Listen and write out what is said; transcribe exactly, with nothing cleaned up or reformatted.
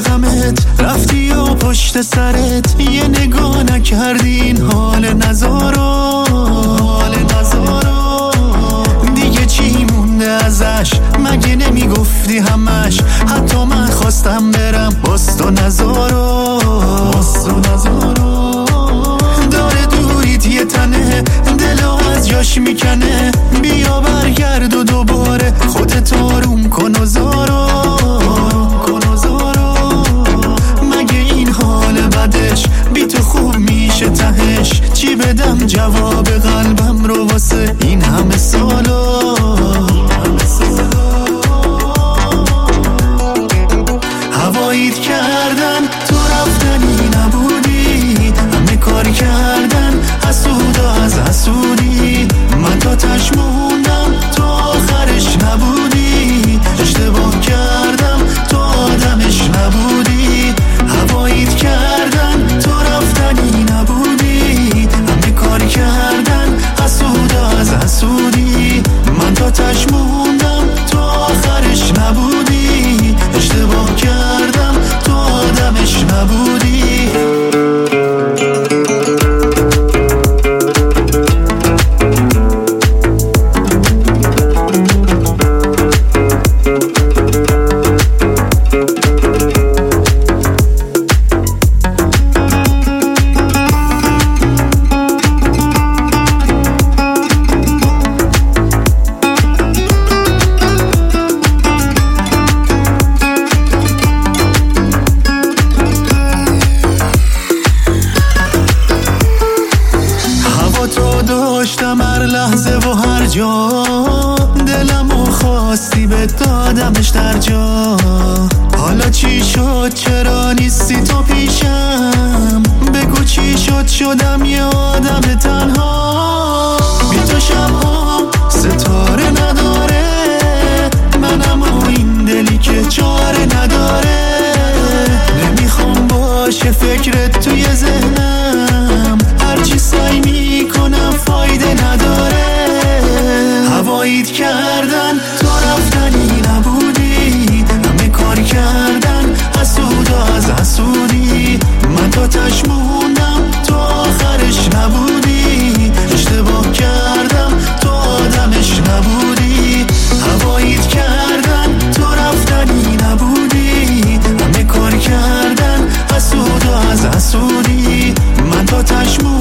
غمت رفتی و پشت سرت یه نگاه نکردی این حال نزارو حال نزارو دیگه چی مونده ازش مگه نمیگفتی همش حتی من خواستم برم باز تو نزارو باز تو نزارو داره دوریت یه تنه دلو از جاش میکنه بیا برگرد و دوباره خودت آروم کن و زارو کن و زارو مگه این حال بدش بی تو خوب میشه تهش چی بدم جواب قلبم رو واسه این همه سالو هواییت کردن تو رفتنی نبودی همه کار کردن حسود و از حسودی من تا تش موندم تو آخرش نبودی اشتباه کردم تو آدمش نبودی هواییت کردن تو رفتنی نبودی همه کار کردن حسود و از حسودی من تا تش موندم تو آخرش نبودی اشتباه کردم تو آدمش نبودی داشتم هر لحظه و هر جا دلمو خواستی به دادمش در جا حالا چی شد چرا نیستی تو پیشم بگو چی شد شدم یه آدم تنها بی تو شبها ستاره نداره منم و این دلی که چاره نداره نمیخوام باشه فکرت توی ذهنم هرچی سعی میکنم فایده نداره هواییت کردن تو رفتنی نبودی همه کار کردن حسود و از حسودی من تا تش موندم تو آخرش نبودی اشتباه کردم تو آدمش نبودی هواییت کردن تو رفتنی نبودی همه کار کردن حسود و از حسودی من تا تش موندم